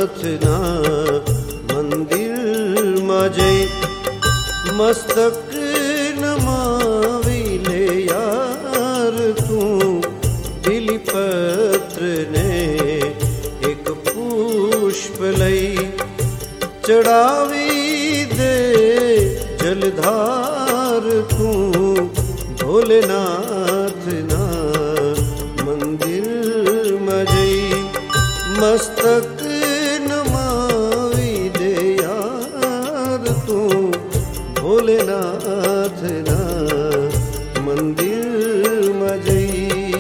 ભોલેનાથના મંદિરમાં જઈ મસ્તક નમાવી લે યાર તું. બિલીપત્રને એક પુષ્પ લઈ ચડાવી દે જલધાર તું. ભોલેનાથના મંદિરમાં જઈ મસ્તક નમાવી દે યાર તું. ભોલેનાથના મંદિરમાં જઈ.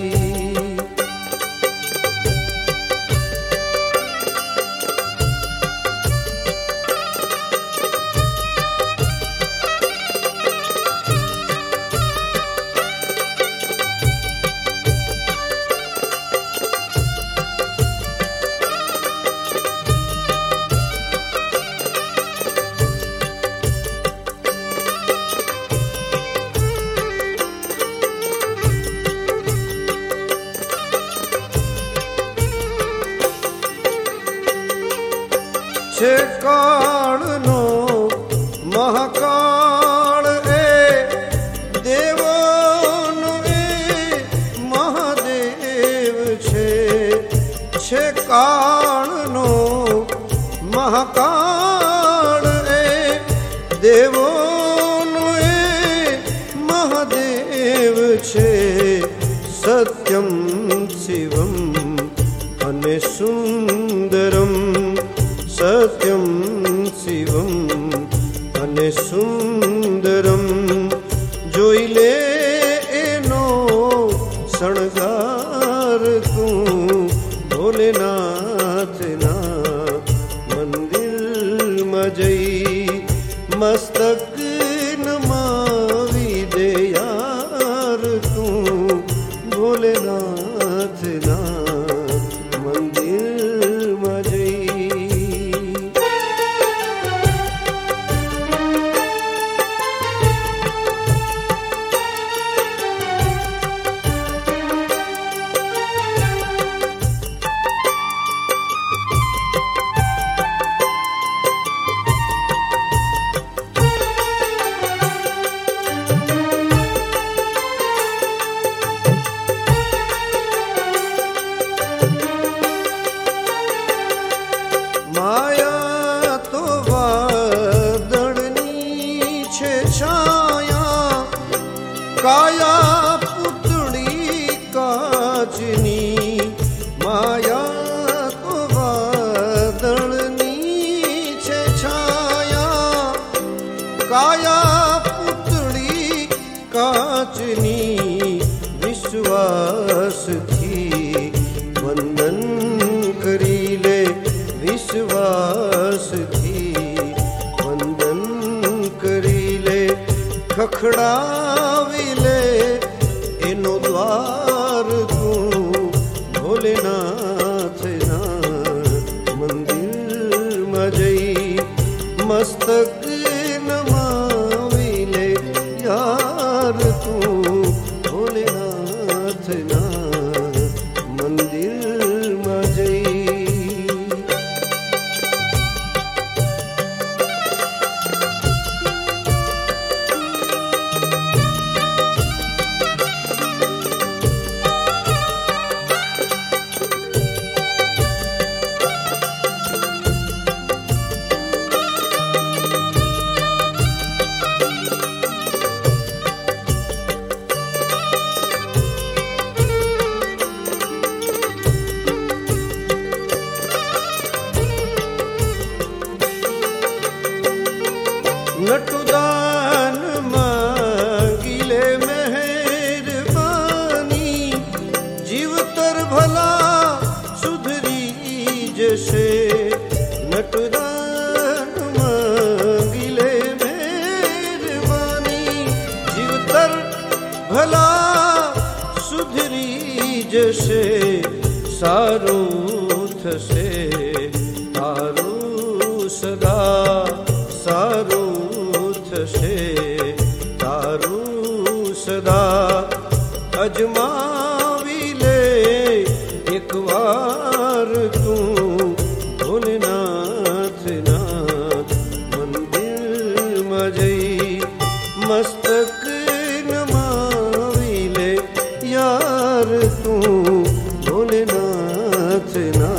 છે કાળનો મહાકાળ એ દેવોનો એ મહાદેવ છે. છે કાળનો મહાકાળ એ દેવોનો એ મહાદેવ છે. સત્યમ શિવમ અને સુંદરમ. સત્યમ શિવમ અને સુંદરમ જોઈ લે એનો શણગાર તું. ભોલેનાથના મંદિરમાં જઈ મસ્તક નમાવી દે યાર તું. ભોલેનાથના મંદિરમાં જઈ. માયા તો વાદળની છે છાયા, કાયા પૂતળી કાચની. માયા તો વાદળની છે છાયા, કાયા પૂતળી કાચની. વિશ્વાસથી વંદન કરી લે, વિશ્વાસથી વંદન કરી લે. ખખડાવી લે એનો દ્વાર તું. ભોલેનાથના મંદિરમાં જઈ મસ્તક નમાવી લે યાર તું. ભોલેનાથના મંદિરમાં જઈ. નટુદાન માંગી લે મહેરબાની, જીવતર ભલા સુધરી જશે. નટુદાન માંગી લે મહેરબાની, જીવતર ભલા સુધરી જશે. સારું થશે તારું સદા, સારું થશે તારું સદા. અજમાવી લે એક વાર તું. ભોલેનાથ विचार तू भोलेनाथ ना